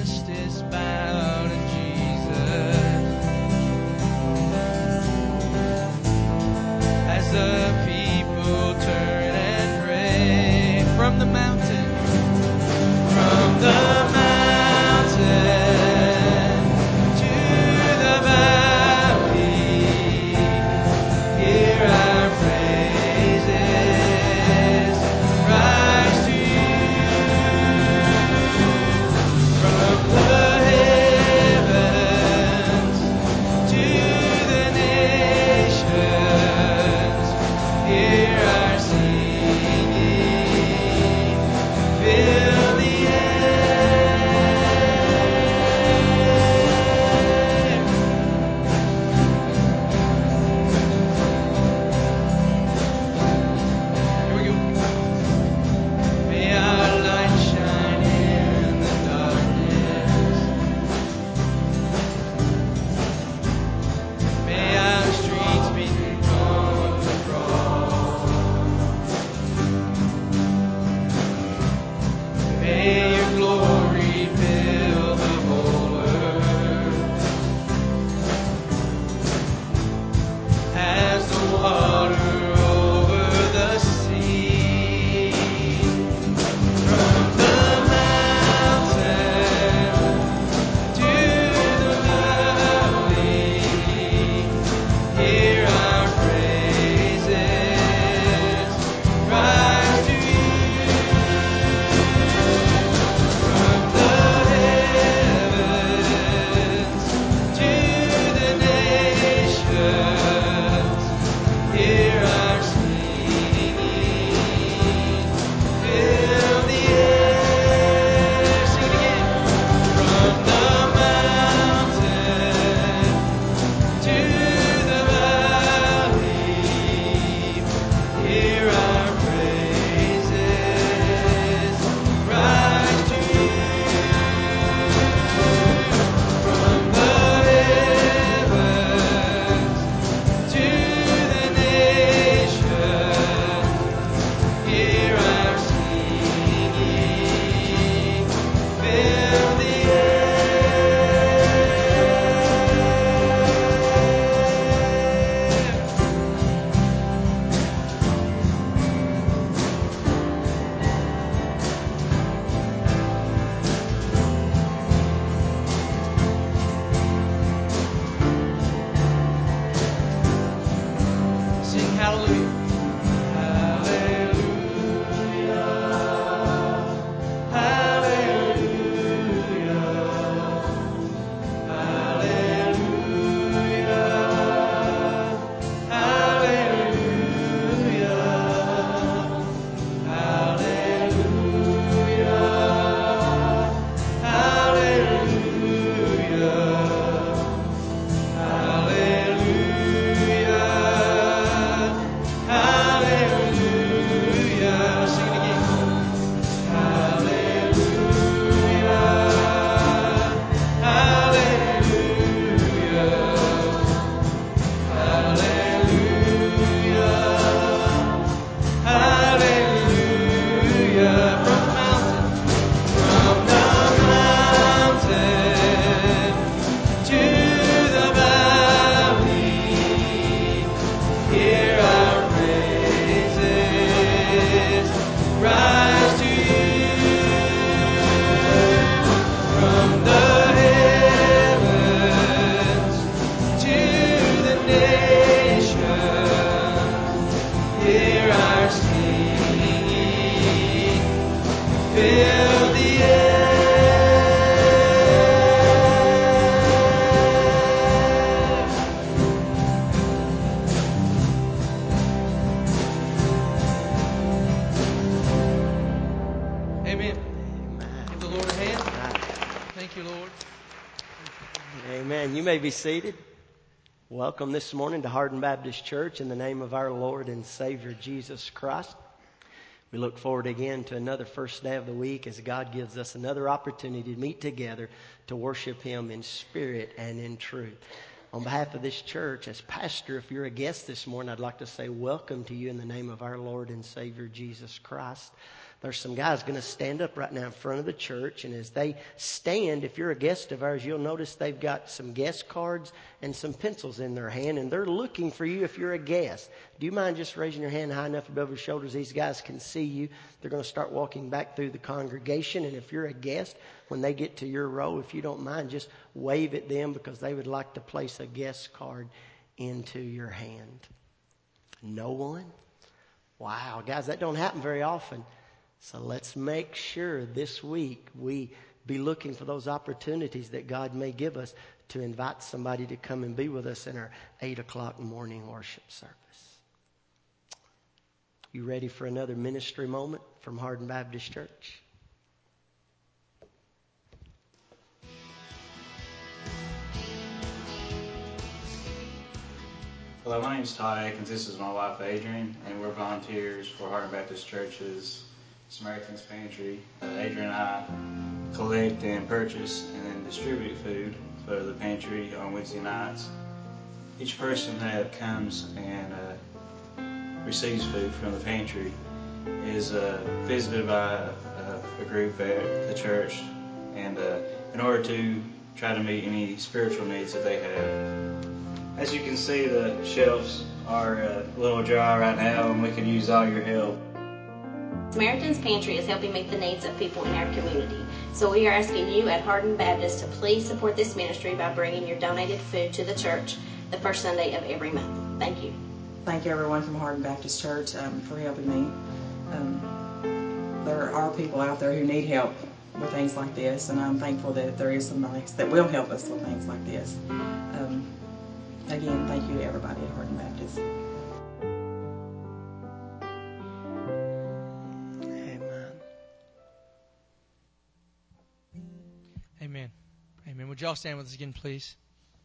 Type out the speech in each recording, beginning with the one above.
justice bow to Jesus. As the people turn and pray from the mountain, from the mountain to the valley, hear our praises rise to you. From the heavens to the nations, hear our singing, fill the Here we go. May our light shine in the darkness. May our streets become the cross. May your glory fill the whole earth. As the water over the sea. From the mountain to the valley, hear our praises rise to you. From the heavens to the nations, hear our singing, fill the air. Sing it again. From the mountain to the valley, hear our praises rise to you. From the heavens to the nations, hear our singing, fill the Sing hallelujah. Hallelujah. Hallelujah. Hallelujah. Hallelujah. Hallelujah. Hallelujah. Hallelujah. Hallelujah. Sing it again. Hallelujah. Hallelujah. Hallelujah. Hallelujah. From the mountain to the valley, hear our praises rise to you. From the heavens to the nations, hear our singing, fill the air. Amen. Give the Lord a hand. Thank you, Lord. Amen. You may be seated. Welcome this morning to Hardin Baptist Church in the name of our Lord and Savior Jesus Christ. We look forward again to another first day of the week as God gives us another opportunity to meet together to worship Him in spirit and in truth. On behalf of this church, as pastor, if you're a guest this morning, I'd like to say welcome to you in the name of our Lord and Savior Jesus Christ. There's some guys going to stand up right now in front of the church, and as they stand, if you're a guest of ours, you'll notice they've got some guest cards and some pencils in their hand, and they're looking for you if you're a guest. Do you mind just raising your hand high enough above your shoulders? These guys can see you. They're going to start walking back through the congregation, and if you're a guest, when they get to your row, if you don't mind, just wave at them because they would like to place a guest card into your hand. No one? Wow, guys, that don't happen very often. So let's make sure this week we be looking for those opportunities that God may give us to invite somebody to come and be with us in our 8 o'clock morning worship service. You ready for another ministry moment from Hardin Baptist Church? Hello, my name is Todd Atkins. This is my wife, Adrian, and we're volunteers for Hardin Baptist Church's Samaritan's Pantry. Adrian and I collect and purchase and then distribute food for the pantry on Wednesday nights. Each person that comes and receives food from the pantry is visited by a group at the church, and in order to try to meet any spiritual needs that they have. As you can see, the shelves are a little dry right now, and we could use all your help. Samaritan's Pantry is helping meet the needs of people in our community. So we are asking you at Hardin Baptist to please support this ministry by bringing your donated food to the church the first Sunday of every month. Thank you. Thank you, everyone from Hardin Baptist Church, for helping me. There are people out there who need help with things like this, and I'm thankful that there is somebody that will help us with things like this. Again, thank you to everybody at Hardin Baptist. Amen. Amen. Would y'all stand with us again, please?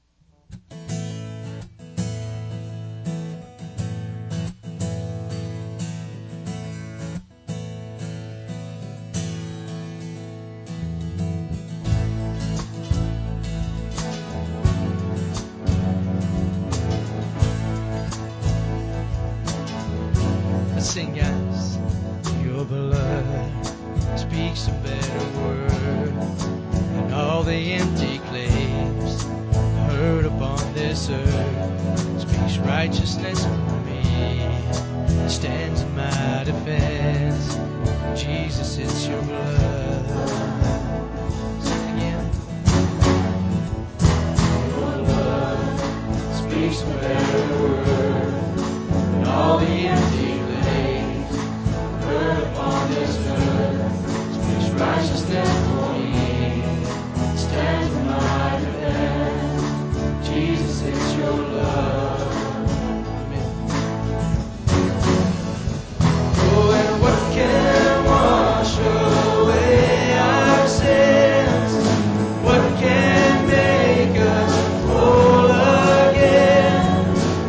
Let's sing, guys. Your blood speaks a better word than all the empty claims heard upon this earth. Speaks righteousness for me, it stands in my defense. Jesus, it's your blood. Sing again. Your blood speaks a better word than all the empty claims heard upon this earth. Speaks righteousness for me, it stands in my defense. Jesus, it's your love. Amen. Oh, and what can wash away our sins? What can make us whole again?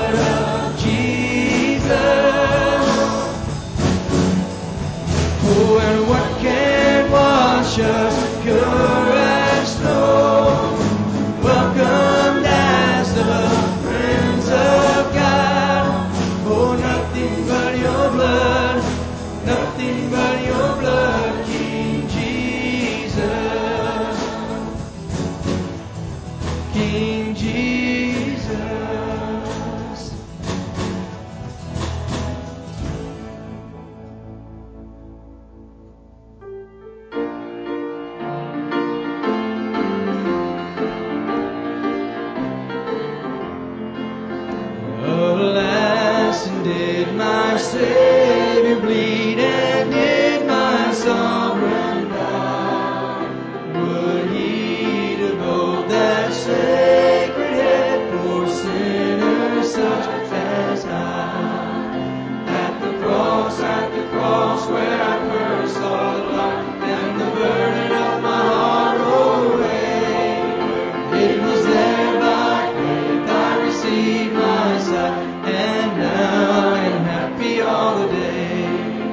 blood of Jesus. Oh, and what can wash us pure as snow? Welcomed as the friends of God. Oh, nothing but your blood, nothing but your blood, King Jesus, King Jesus. Alas, and did my Savior bleed, and did my sovereign die? Would he devote that sacred head for sinners such as I? At the cross where I first saw the light, and the burden of my heart rolled away. It was there by faith I received my sight, and now I am happy all the day.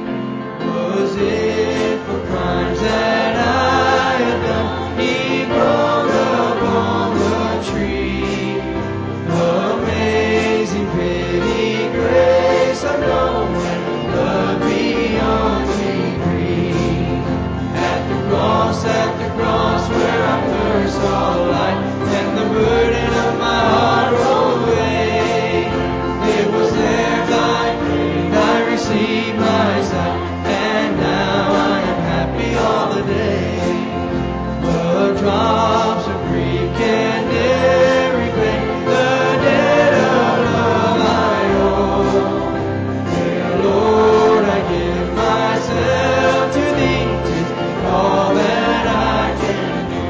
Was it for crimes that I had done, he rose upon the tree? Amazing pity, grace unknown, and love beyond degree. At the cross where I first saw the light, and the burden of my heart rolled away. It was there by faith I received my sight, and now I am happy all the day. But drops of grief can never repay the debt of love I owe. Dear Lord, I give myself to thee, 'tis all that I can do.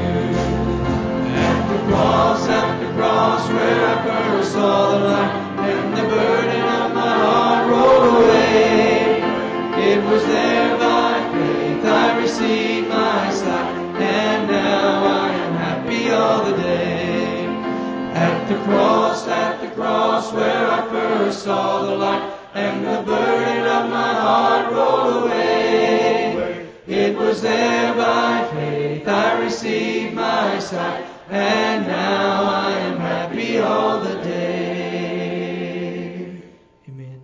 At the cross where I first saw the light, and the burden of my heart rolled away. It was there by faith I received my sight, and now I am happy all the day. At the cross where I first saw the light, and the burden of my heart rolled away. It was there by faith I received my sight, and now I am happy all the day. Amen.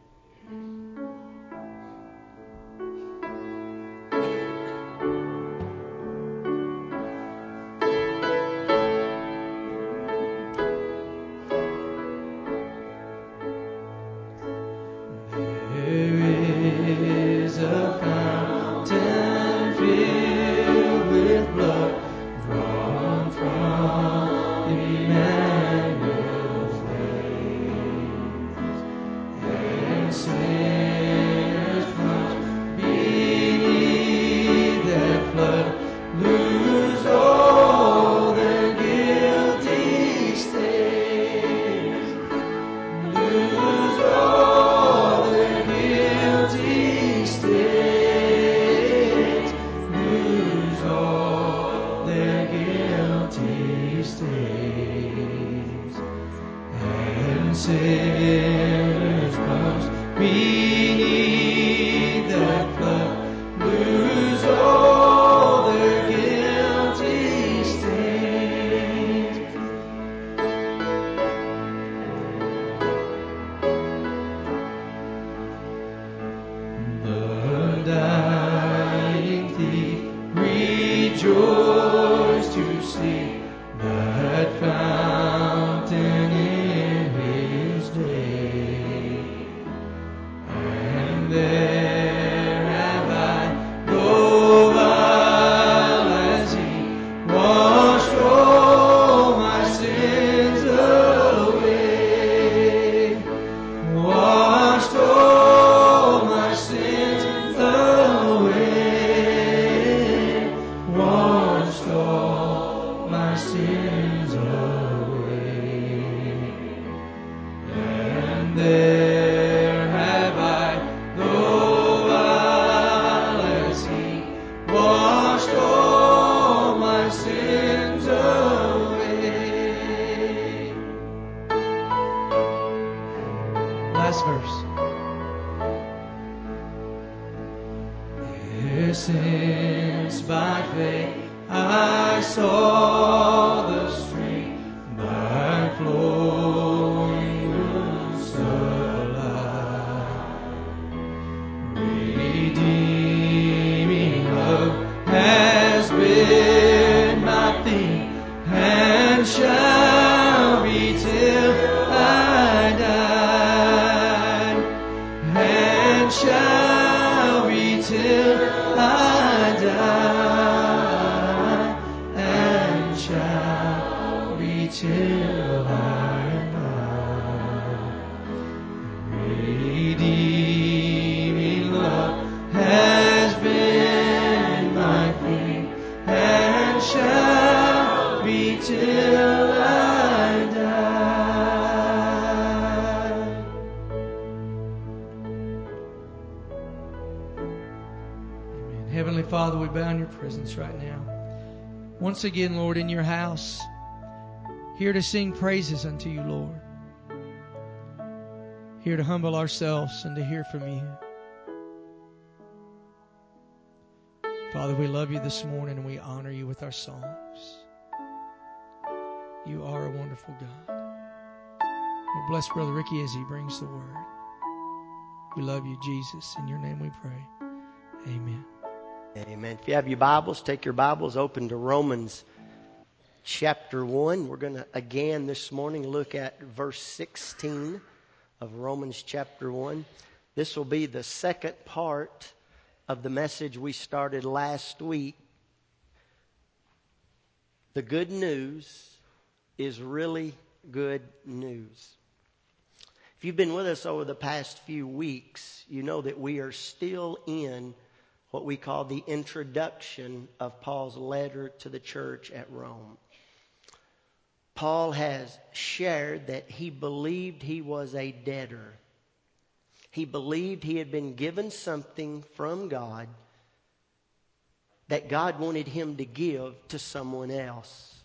There is a fountain filled with blood, drawn from Emmanuel's veins, and sinners must beneath that flood lose all their guilty stains, lose all their guilty stains, lose all their guilty stains, and sinners must beneath that flood lose all their guilty stains. The dying thief rejoiced to see that fountain in his day. And there have I, though vile as he, washed all my sins away, washed all my sins away, washed all my sins away. And there have I, though vile as he, washed all my sins away. last verse. Since by faith I saw the stream by flowing wounds alive, redeeming love has been my theme and shall be till I die, and shall be till I die, and shall be till I die. Redeeming love has been my theme, and shall be till I die. Amen. Heavenly Father, we bow in your presence right now. Once again, Lord, in your house, here to sing praises unto you, Lord. Here to humble ourselves and to hear from you. Father, we love you this morning and we honor you with our songs. You are a wonderful God. Lord, bless Brother Ricky as he brings the word. We love you, Jesus. In your name we pray. Amen. Amen. If you have your Bibles, take your Bibles open to Romans chapter 1. We're going to again this morning look at verse 16 of Romans chapter 1. This will be the second part of the message we started last week. The good news is really good news. If you've been with us over the past few weeks, you know that we are still in what we call the introduction of Paul's letter to the church at Rome. Paul has shared that he believed he was a debtor. He believed he had been given something from God that God wanted him to give to someone else.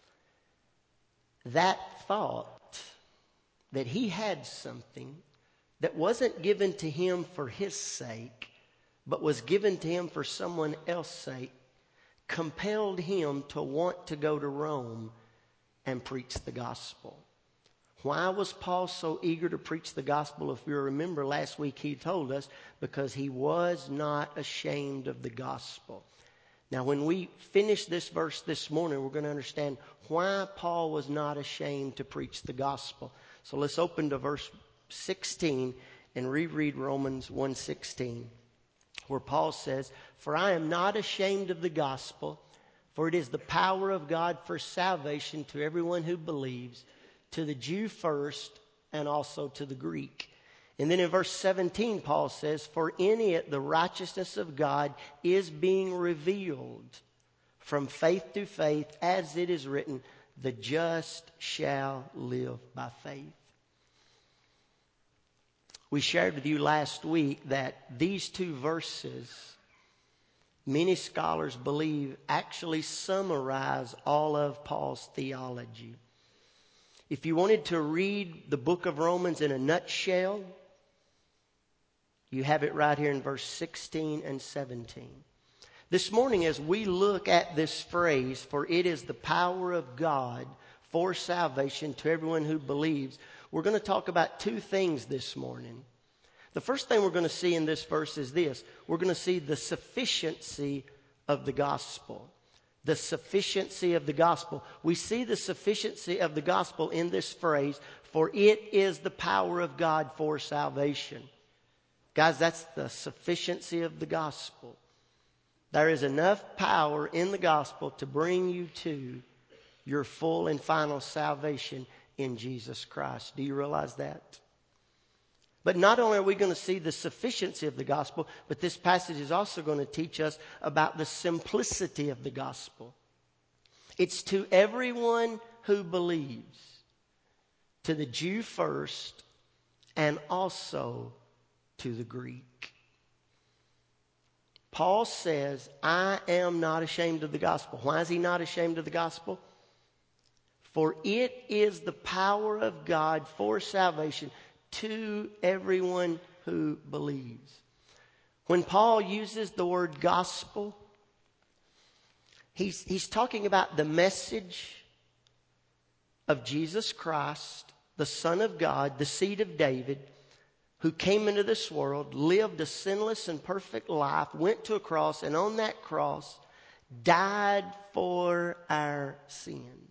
That thought that he had something that wasn't given to him for his sake, but was given to him for someone else's sake, compelled him to want to go to Rome and preach the gospel. Why was Paul so eager to preach the gospel? If you remember last week, he told us because he was not ashamed of the gospel. Now, when we finish this verse this morning, we're going to understand why Paul was not ashamed to preach the gospel. So let's open to verse 16 and reread Romans 1:16, where Paul says, "For I am not ashamed of the gospel, for it is the power of God for salvation to everyone who believes, to the Jew first and also to the Greek." And then in verse 17, Paul says, "For in it the righteousness of God is being revealed from faith to faith, as it is written, the just shall live by faith." We shared with you last week that these two verses, many scholars believe, actually summarize all of Paul's theology. If you wanted to read the book of Romans in a nutshell, you have it right here in verse 16 and 17. This morning, as we look at this phrase, "For it is the power of God for salvation to everyone who believes," we're going to talk about two things this morning. The first thing we're going to see in this verse is this. We're going to see the sufficiency of the gospel. The sufficiency of the gospel. We see the sufficiency of the gospel in this phrase, "For it is the power of God for salvation." Guys, that's the sufficiency of the gospel. There is enough power in the gospel to bring you to your full and final salvation in Jesus Christ. Do you realize that? But not only are we going to see the sufficiency of the gospel, but this passage is also going to teach us about the simplicity of the gospel. It's to everyone who believes, to the Jew first and also to the Greek. Paul says, "I am not ashamed of the gospel." Why is he not ashamed of the gospel? "For it is the power of God for salvation to everyone who believes. When Paul uses the word gospel, he's talking about the message of Jesus Christ, the Son of God, the seed of David, who came into this world, lived a sinless and perfect life, went to a cross, and on that cross died for our sins.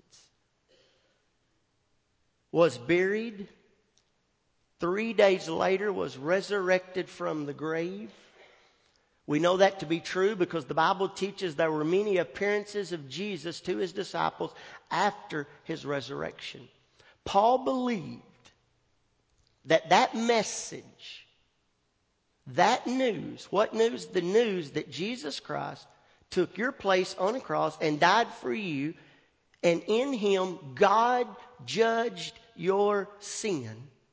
Was buried. 3 days later was resurrected from the grave. We know that to be true because the Bible teaches there were many appearances of Jesus to his disciples after his resurrection. Paul believed that message, that news, what news? The news that Jesus Christ took your place on a cross and died for you, and in him God judged your sin.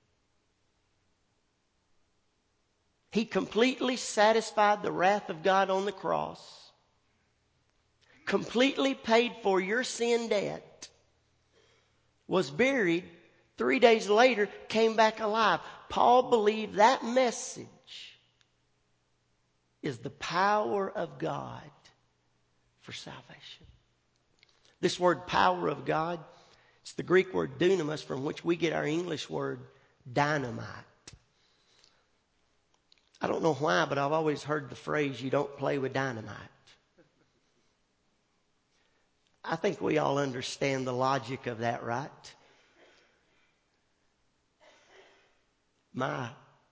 He completely satisfied the wrath of God on the cross, completely paid for your sin debt, was buried, 3 days later came back alive. Paul believed that message is the power of God for salvation. This word power of God, it's the Greek word dunamis, from which we get our English word dynamite. I don't know why, but I've always heard the phrase, you don't play with dynamite. I think we all understand the logic of that, right? My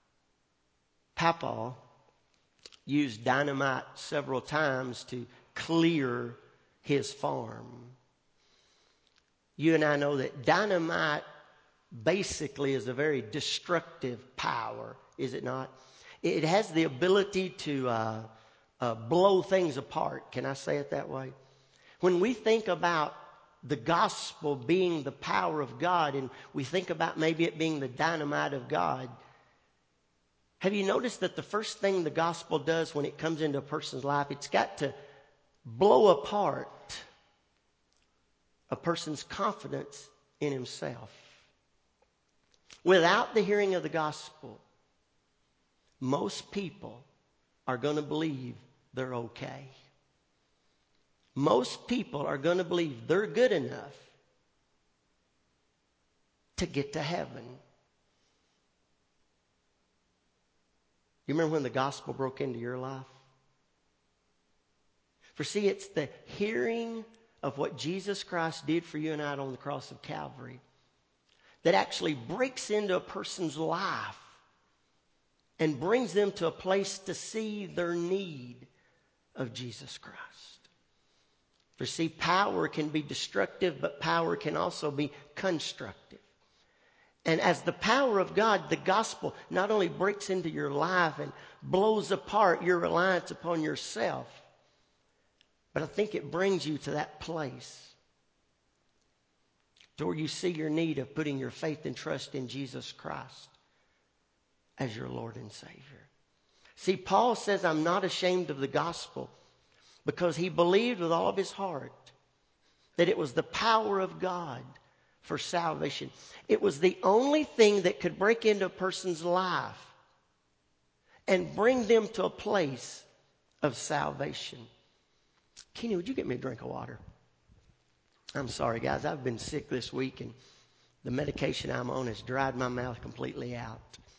papa used dynamite several times to clear his farm. You and I know that dynamite basically is a very destructive power, is it not? It has the ability to blow things apart. Can I say it that way? When we think about the gospel being the power of God, and we think about maybe it being the dynamite of God, have you noticed that the first thing the gospel does when it comes into a person's life, it's got to blow apart a person's confidence in himself. Without the hearing of the gospel, most people are going to believe they're okay. Most people are going to believe they're good enough to get to heaven. You remember when the gospel broke into your life? For see, it's the hearing of what Jesus Christ did for you and I on the cross of Calvary that actually breaks into a person's life and brings them to a place to see their need of Jesus Christ. For see, power can be destructive, but power can also be constructive. And as the power of God, the gospel not only breaks into your life and blows apart your reliance upon yourself, but I think it brings you to that place to where you see your need of putting your faith and trust in Jesus Christ as your Lord and Savior. See, Paul says, I'm not ashamed of the gospel, because he believed with all of his heart that it was the power of God for salvation. It was the only thing that could break into a person's life and bring them to a place of salvation. Kenny, would you get me a drink of water? I'm sorry, guys. I've been sick this week, and the medication I'm on has dried my mouth completely out.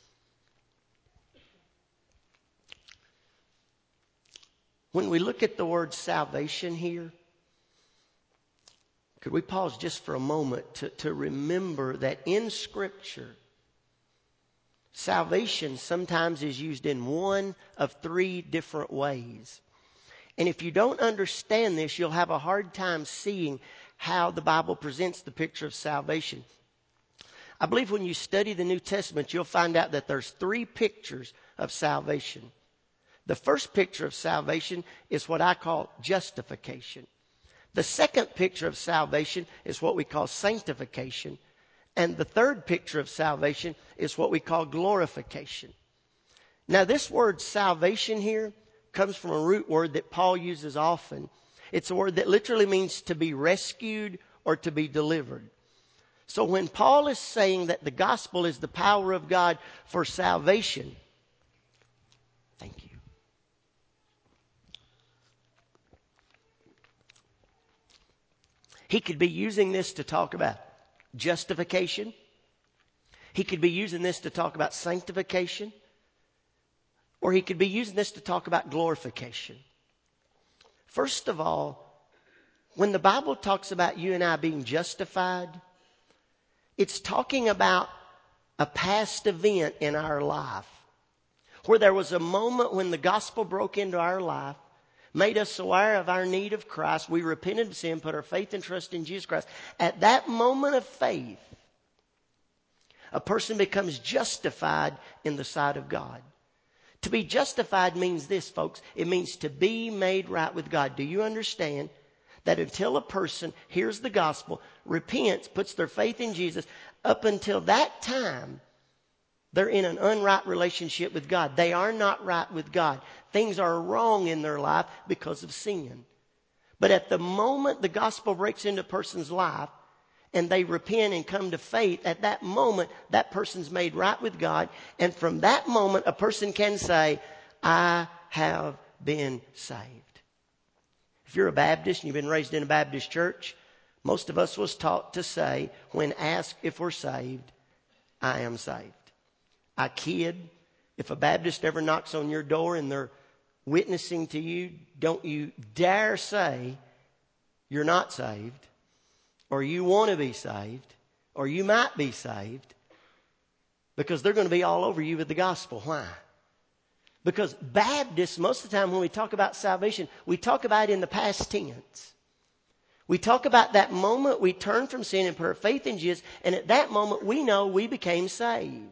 When we look at the word salvation here, could we pause just for a moment to remember that in Scripture, salvation sometimes is used in one of three different ways. And if you don't understand this, you'll have a hard time seeing how the Bible presents the picture of salvation. I believe when you study the New Testament, you'll find out that there's three pictures of salvation. The first picture of salvation is what I call justification. The second picture of salvation is what we call sanctification. And the third picture of salvation is what we call glorification. Now, this word salvation here comes from a root word that Paul uses often. It's a word that literally means to be rescued or to be delivered. So when Paul is saying that the gospel is the power of God for salvation, thank you. He could be using this to talk about justification. He could be using this to talk about sanctification. Or he could be using this to talk about glorification. First of all, when the Bible talks about you and I being justified, it's talking about a past event in our life where there was a moment when the gospel broke into our life, made us aware of our need of Christ. We repented of sin, put our faith and trust in Jesus Christ. At that moment of faith, a person becomes justified in the sight of God. To be justified means this, folks. It means to be made right with God. Do you understand that until a person hears the gospel, repents, puts their faith in Jesus, up until that time, they're in an unright relationship with God. They are not right with God. Things are wrong in their life because of sin. But at the moment the gospel breaks into a person's life and they repent and come to faith, at that moment that person's made right with God. And from that moment a person can say, I have been saved. If you're a Baptist and you've been raised in a Baptist church, most of us was taught to say, when asked if we're saved, I am saved. I kid. If a Baptist ever knocks on your door and they're witnessing to you, don't you dare say you're not saved, or you want to be saved, or you might be saved, because they're going to be all over you with the gospel. Why? Because Baptists, most of the time when we talk about salvation, we talk about it in the past tense. We talk about that moment we turned from sin and put our faith in Jesus, and at that moment we know we became saved.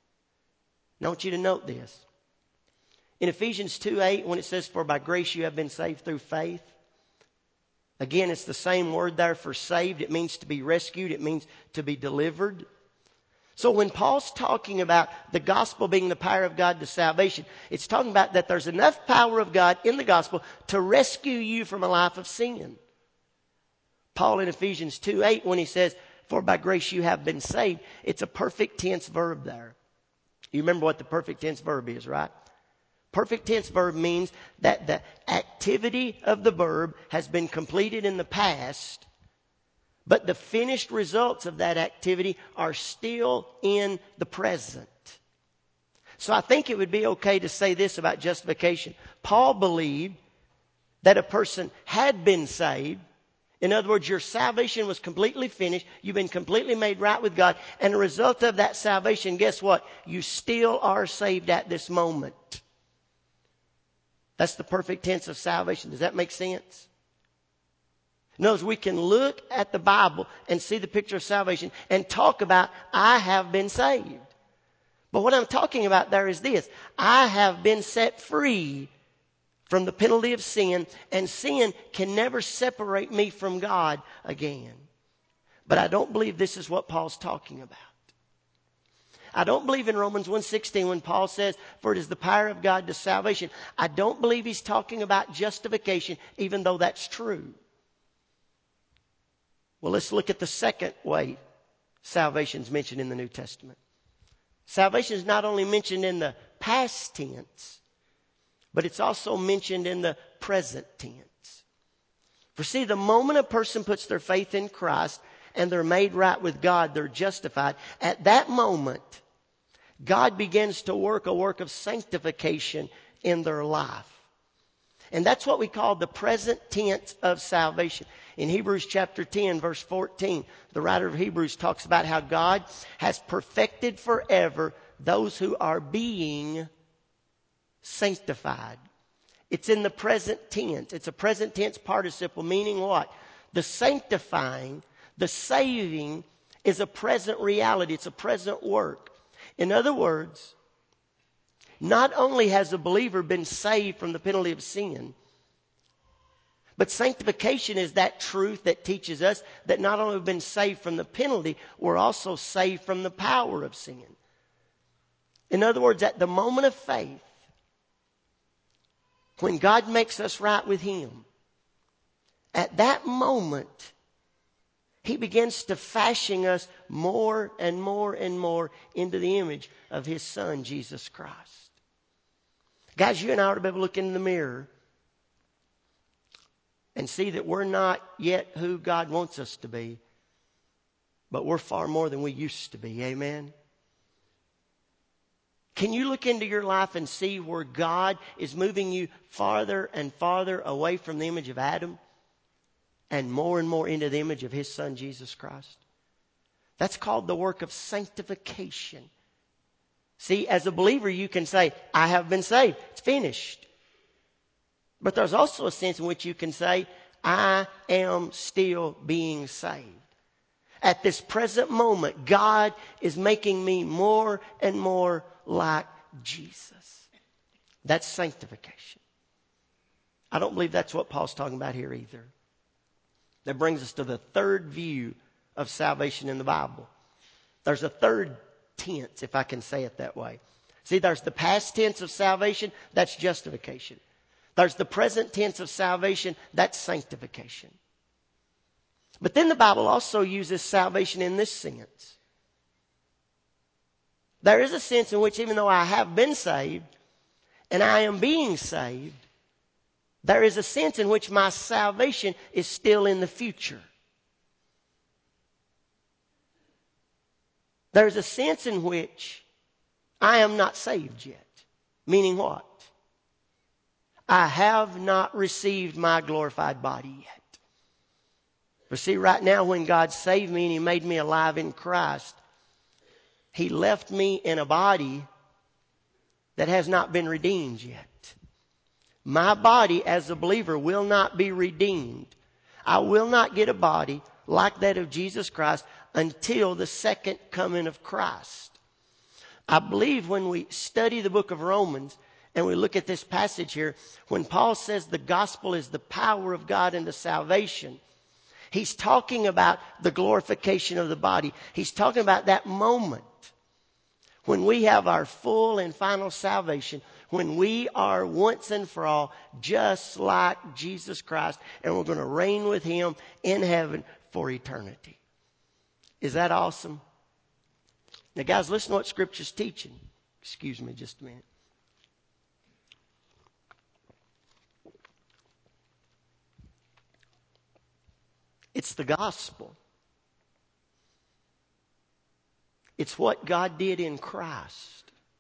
I want you to note this. In Ephesians 2:8, when it says, for by grace you have been saved through faith. Again, it's the same word there for saved. It means to be rescued. It means to be delivered. So when Paul's talking about the gospel being the power of God to salvation, it's talking about that there's enough power of God in the gospel to rescue you from a life of sin. Paul in Ephesians 2:8, when he says, for by grace you have been saved, it's a perfect tense verb there. You remember what the perfect tense verb is, right? Perfect tense verb means that the activity of the verb has been completed in the past, but the finished results of that activity are still in the present. So I think it would be okay to say this about justification. Paul believed that a person had been saved. In other words, your salvation was completely finished. You've been completely made right with God. And the result of that salvation, guess what? You still are saved at this moment. That's the perfect tense of salvation. Does that make sense? Notice we can look at the Bible and see the picture of salvation and talk about, I have been saved. But what I'm talking about there is this. I have been set free from the penalty of sin, and sin can never separate me from God again. But I don't believe this is what Paul's talking about. I don't believe in Romans 1:16 when Paul says, for it is the power of God to salvation. I don't believe he's talking about justification, even though that's true. Well, let's look at the second way salvation is mentioned in the New Testament. Salvation is not only mentioned in the past tense, but it's also mentioned in the present tense. For see, the moment a person puts their faith in Christ and they're made right with God, they're justified, at that moment, God begins to work a work of sanctification in their life. And that's what we call the present tense of salvation. In Hebrews chapter 10, verse 14, the writer of Hebrews talks about how God has perfected forever those who are being sanctified. It's in the present tense. It's a present tense participle, meaning what? The sanctifying, the saving is a present reality. It's a present work. In other words, not only has a believer been saved from the penalty of sin, but sanctification is that truth that teaches us that not only have we been saved from the penalty, we're also saved from the power of sin. In other words, at the moment of faith, when God makes us right with Him, at that moment, He begins to fashion us more and more and more into the image of His Son, Jesus Christ. Guys, you and I ought to be able to look in the mirror and see that we're not yet who God wants us to be, but we're far more than we used to be. Amen? Can you look into your life and see where God is moving you farther and farther away from the image of Adam and more into the image of His Son, Jesus Christ? That's called the work of sanctification. See, as a believer, you can say, I have been saved. It's finished. But there's also a sense in which you can say, I am still being saved. At this present moment, God is making me more and more like Jesus. That's sanctification. I don't believe that's what Paul's talking about here either. That brings us to the third view of salvation in the Bible. There's a third tense, if I can say it that way. See, there's the past tense of salvation, that's justification. There's the present tense of salvation, that's sanctification. But then the Bible also uses salvation in this sense. There is a sense in which even though I have been saved and I am being saved, there is a sense in which my salvation is still in the future. There's a sense in which I am not saved yet. Meaning what? I have not received my glorified body yet. But see, right now when God saved me and He made me alive in Christ, He left me in a body that has not been redeemed yet. My body as a believer will not be redeemed. I will not get a body like that of Jesus Christ until the second coming of Christ. I believe when we study the book of Romans and we look at this passage here, when Paul says the gospel is the power of God unto salvation, he's talking about the glorification of the body. He's talking about that moment when we have our full and final salvation, when we are once and for all just like Jesus Christ, and we're going to reign with Him in heaven for eternity. Is that awesome? Now, guys, listen to what Scripture's teaching. Excuse me just a minute. It's the gospel. It's what God did in Christ.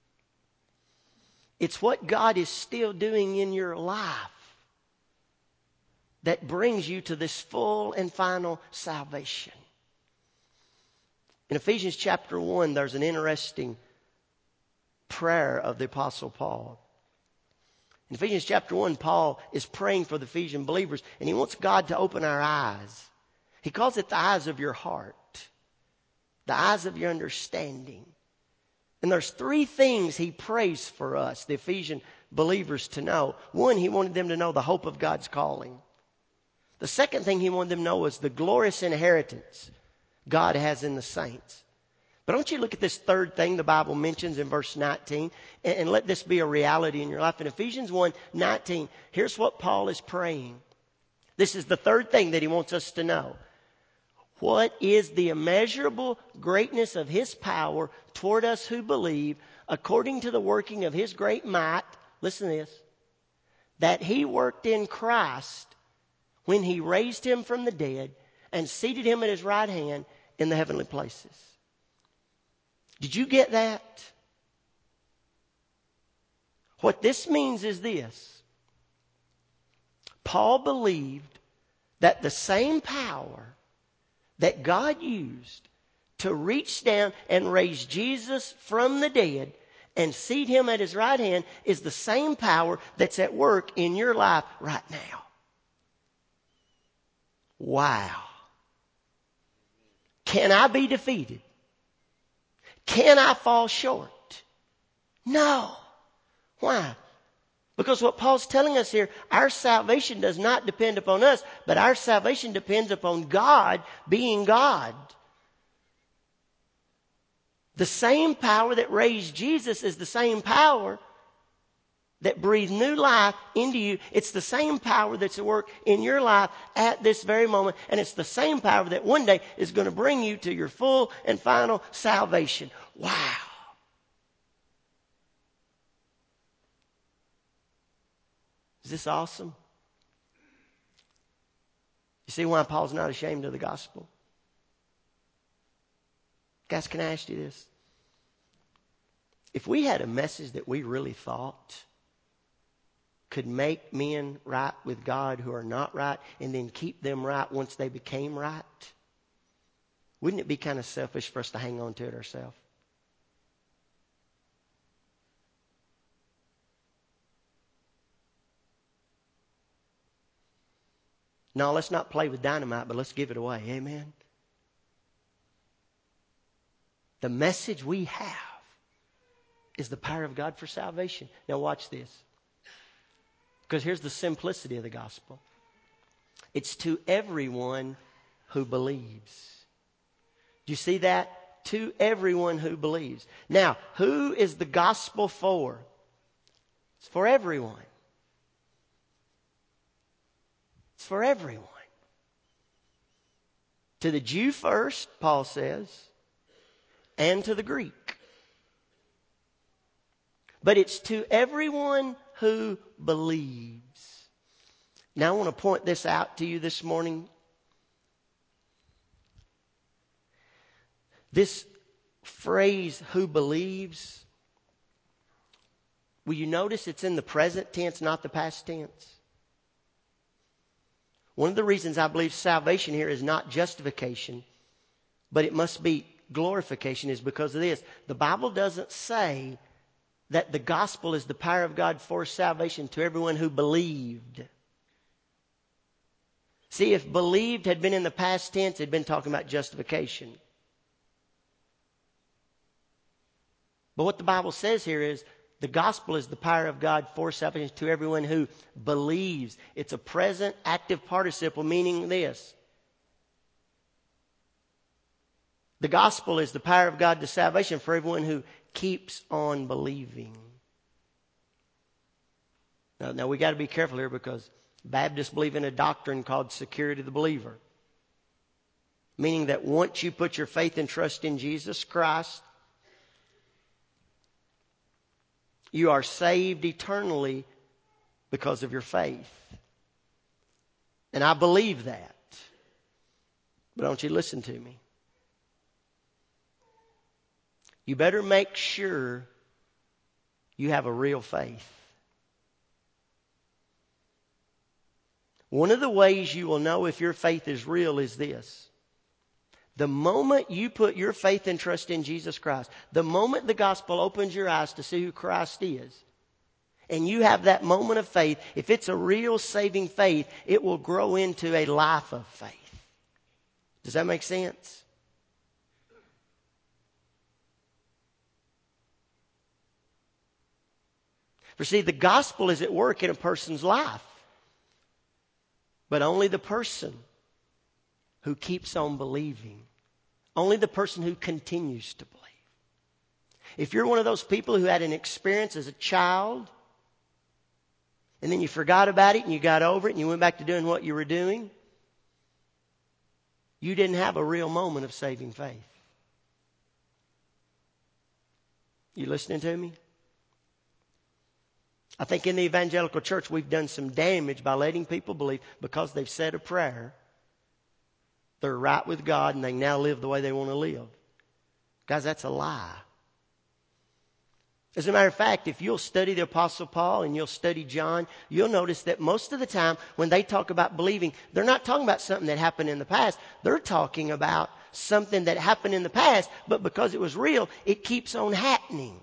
It's what God is still doing in your life that brings you to this full and final salvation. In Ephesians chapter 1, there's an interesting prayer of the Apostle Paul. In Ephesians chapter 1, Paul is praying for the Ephesian believers, and he wants God to open our eyes. He calls it the eyes of your heart, the eyes of your understanding. And there's three things he prays for us, the Ephesian believers, to know. One, he wanted them to know the hope of God's calling. The second thing he wanted them to know was the glorious inheritance God has in the saints. But don't you look at this third thing the Bible mentions in verse 19 and let this be a reality in your life. In Ephesians 1:19, here's what Paul is praying. This is the third thing that he wants us to know. What is the immeasurable greatness of His power toward us who believe, according to the working of His great might, listen to this, that He worked in Christ when He raised Him from the dead and seated Him at His right hand in the heavenly places. Did you get that? What this means is this. Paul believed that the same power that God used to reach down and raise Jesus from the dead and seat Him at His right hand is the same power that's at work in your life right now. Wow. Can I be defeated? Can I fall short? No. Why? Because what Paul's telling us here, our salvation does not depend upon us, but our salvation depends upon God being God. The same power that raised Jesus is the same power that breathed new life into you. It's the same power that's at work in your life at this very moment. And it's the same power that one day is going to bring you to your full and final salvation. Wow. Is this awesome? You see why Paul's not ashamed of the gospel? Guys, can I ask you this? If we had a message that we really thought could make men right with God who are not right and then keep them right once they became right, wouldn't it be kind of selfish for us to hang on to it ourselves? No, let's not play with dynamite, but let's give it away. Amen? The message we have is the power of God for salvation. Now watch this. Because here's the simplicity of the gospel. It's to everyone who believes. Do you see that? To everyone who believes. Now, who is the gospel for? It's for everyone. It's for everyone. To the Jew first, Paul says, and to the Greek. But it's to everyone who believes. Now I want to point this out to you this morning. This phrase, who believes, will you notice it's in the present tense, not the past tense? One of the reasons I believe salvation here is not justification, but it must be glorification, is because of this. The Bible doesn't say that the gospel is the power of God for salvation to everyone who believed. See, if believed had been in the past tense, it'd been talking about justification. But what the Bible says here is the gospel is the power of God for salvation to everyone who believes. It's a present active participle, meaning this. The gospel is the power of God to salvation for everyone who keeps on believing. Now we got to be careful here, because Baptists believe in a doctrine called security of the believer. Meaning that once you put your faith and trust in Jesus Christ, you are saved eternally because of your faith. And I believe that. But don't you listen to me. You better make sure you have a real faith. One of the ways you will know if your faith is real is this. The moment you put your faith and trust in Jesus Christ, the moment the gospel opens your eyes to see who Christ is, and you have that moment of faith, if it's a real saving faith, it will grow into a life of faith. Does that make sense? For see, the gospel is at work in a person's life. But only the person who keeps on believing. Only the person who continues to believe. If you're one of those people who had an experience as a child, and then you forgot about it and you got over it and you went back to doing what you were doing, you didn't have a real moment of saving faith. You listening to me? I think in the evangelical church we've done some damage by letting people believe because they've said a prayer, they're right with God and they now live the way they want to live. Guys, that's a lie. As a matter of fact, if you'll study the Apostle Paul and you'll study John, you'll notice that most of the time when they talk about believing, they're not talking about something that happened in the past. They're talking about something that happened in the past, but because it was real, it keeps on happening.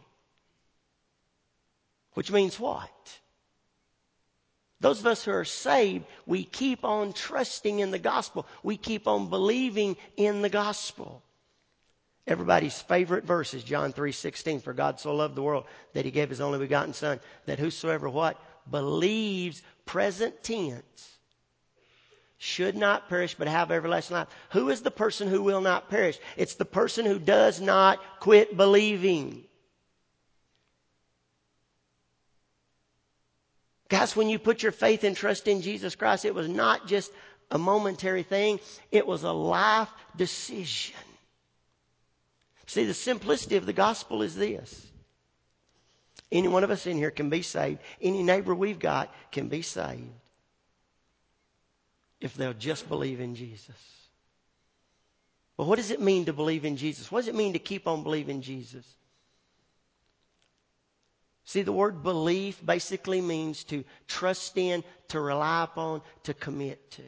Which means what? Those of us who are saved, we keep on trusting in the gospel. We keep on believing in the gospel. Everybody's favorite verse is John 3:16. For God so loved the world that he gave his only begotten Son, that whosoever what? Believes, present tense, should not perish but have everlasting life. Who is the person who will not perish? It's the person who does not quit believing. Guys, when you put your faith and trust in Jesus Christ, it was not just a momentary thing. It was a life decision. See, the simplicity of the gospel is this. Any one of us in here can be saved. Any neighbor we've got can be saved if they'll just believe in Jesus. But what does it mean to believe in Jesus? What does it mean to keep on believing Jesus? See, the word belief basically means to trust in, to rely upon, to commit to.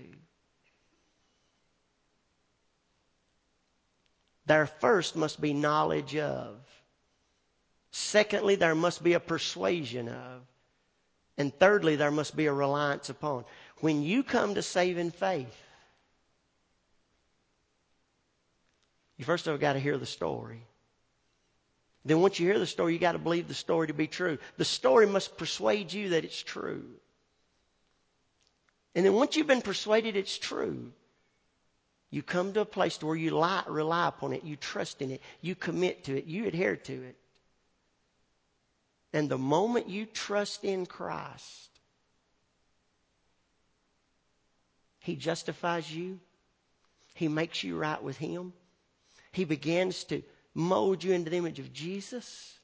There first must be knowledge of. Secondly, there must be a persuasion of. And thirdly, there must be a reliance upon. When you come to saving faith, you first of all got to hear the story. Then once you hear the story, you got to believe the story to be true. The story must persuade you that it's true. And then once you've been persuaded it's true, you come to a place where you rely upon it, you trust in it, you commit to it, you adhere to it. And the moment you trust in Christ, He justifies you. He makes you right with Him. He begins to mold you into the image of Jesus.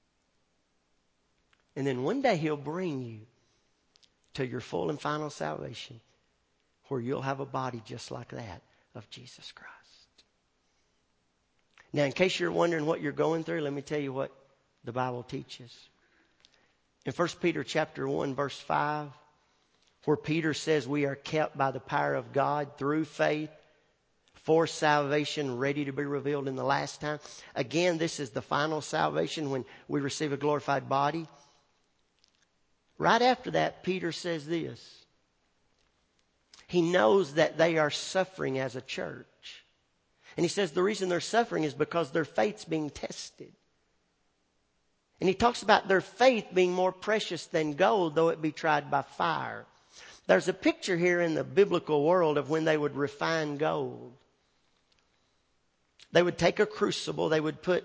And then one day He'll bring you to your full and final salvation, where you'll have a body just like that of Jesus Christ. Now, in case you're wondering what you're going through, let me tell you what the Bible teaches. In 1 Peter chapter 1, verse 5, where Peter says we are kept by the power of God through faith for salvation ready to be revealed in the last time. Again, this is the final salvation when we receive a glorified body. Right after that, Peter says this. He knows that they are suffering as a church. And he says the reason they're suffering is because their faith's being tested. And he talks about their faith being more precious than gold, though it be tried by fire. There's a picture here in the biblical world of when they would refine gold. They would take a crucible, they would put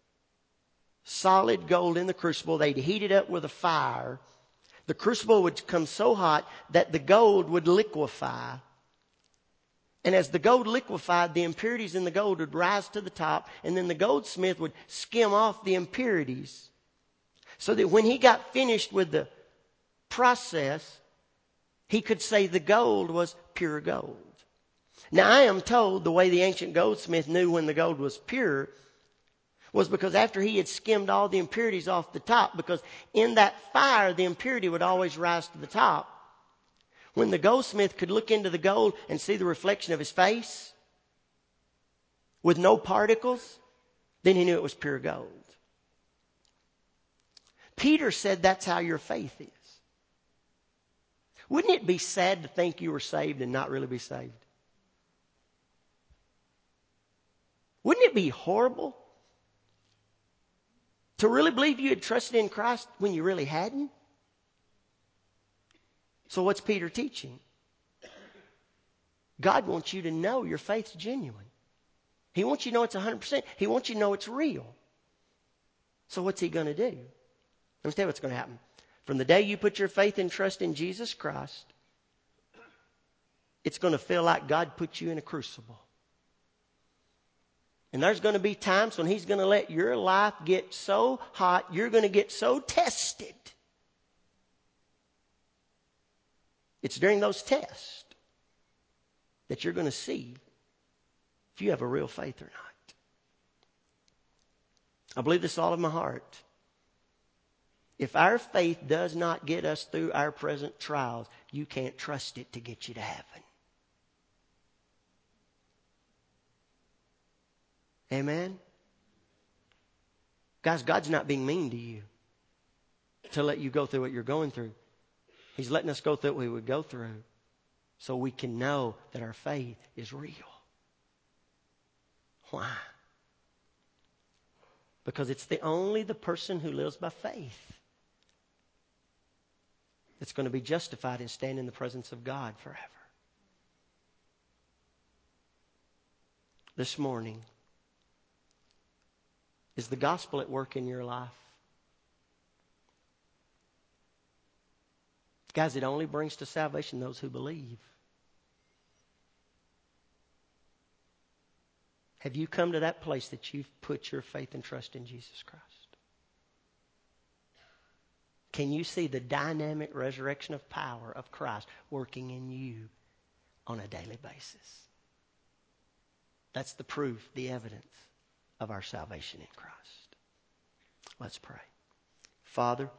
solid gold in the crucible, they'd heat it up with a fire. The crucible would become so hot that the gold would liquefy. And as the gold liquefied, the impurities in the gold would rise to the top, and then the goldsmith would skim off the impurities, so that when he got finished with the process, he could say the gold was pure gold. Now, I am told the way the ancient goldsmith knew when the gold was pure was because after he had skimmed all the impurities off the top, because in that fire, the impurity would always rise to the top. When the goldsmith could look into the gold and see the reflection of his face with no particles, then he knew it was pure gold. Peter said that's how your faith is. Wouldn't it be sad to think you were saved and not really be saved? Wouldn't it be horrible to really believe you had trusted in Christ when you really hadn't? So what's Peter teaching? God wants you to know your faith's genuine. He wants you to know it's 100%. He wants you to know it's real. So what's He going to do? Let me tell you what's going to happen. From the day you put your faith and trust in Jesus Christ, it's going to feel like God put you in a crucible. And there's going to be times when He's going to let your life get so hot, you're going to get so tested. It's during those tests that you're going to see if you have a real faith or not. I believe this with all of my heart. If our faith does not get us through our present trials, you can't trust it to get you to heaven. Amen? Guys, God's not being mean to you to let you go through what you're going through. He's letting us go through what we would go through so we can know that our faith is real. Why? Because it's only the person who lives by faith that's going to be justified and stand in the presence of God forever. This morning, is the gospel at work in your life? Guys, it only brings to salvation those who believe. Have you come to that place that you've put your faith and trust in Jesus Christ? Can you see the dynamic resurrection of power of Christ working in you on a daily basis? That's the proof, the evidence of our salvation in Christ. Let's pray. Father,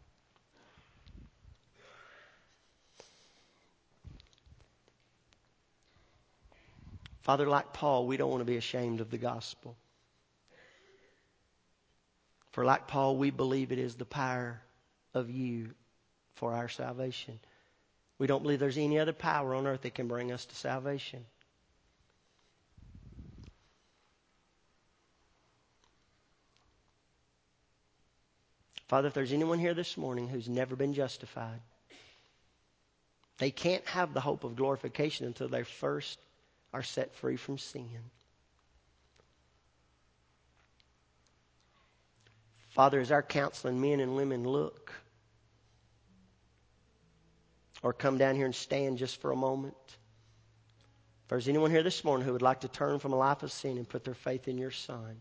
like Paul, we don't want to be ashamed of the gospel. For like Paul, we believe it is the power of you for our salvation. We don't believe there's any other power on earth that can bring us to salvation. Father, if there's anyone here this morning who's never been justified, they can't have the hope of glorification until they first are set free from sin. Father, as our counseling men and women look or come down here and stand just for a moment, if there's anyone here this morning who would like to turn from a life of sin and put their faith in your Son,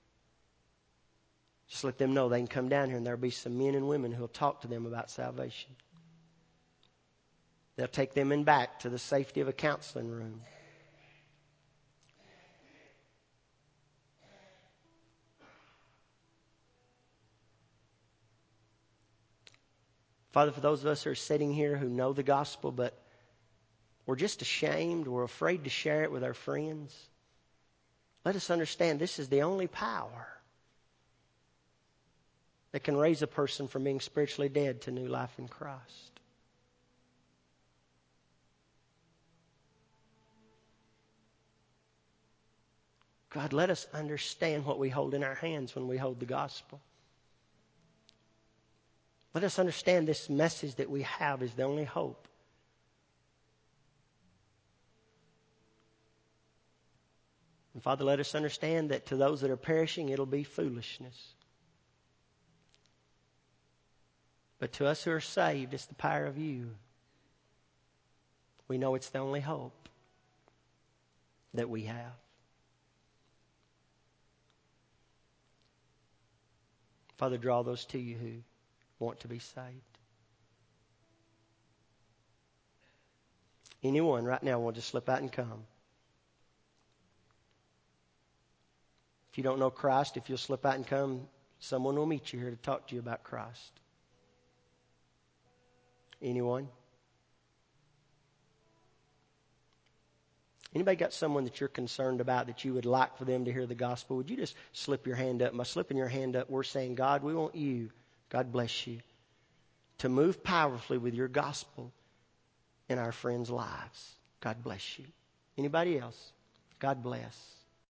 just let them know they can come down here and there'll be some men and women who will talk to them about salvation. They'll take them in back to the safety of a counseling room. Father, for those of us who are sitting here who know the gospel, but we're just ashamed, we're afraid to share it with our friends, let us understand this is the only power that can raise a person from being spiritually dead to new life in Christ. God, let us understand what we hold in our hands when we hold the gospel. Let us understand this message that we have is the only hope. And Father, let us understand that to those that are perishing, it'll be foolishness. But to us who are saved, it's the power of you. We know it's the only hope that we have. Father, draw those to you who want to be saved. Anyone right now want to slip out and come? If you don't know Christ, if you'll slip out and come, someone will meet you here to talk to you about Christ. Anyone? Anybody got someone that you're concerned about that you would like for them to hear the gospel? Would you just slip your hand up? By slipping your hand up, we're saying, God, we want you, God bless you, to move powerfully with your gospel in our friends' lives. God bless you. Anybody else? God bless.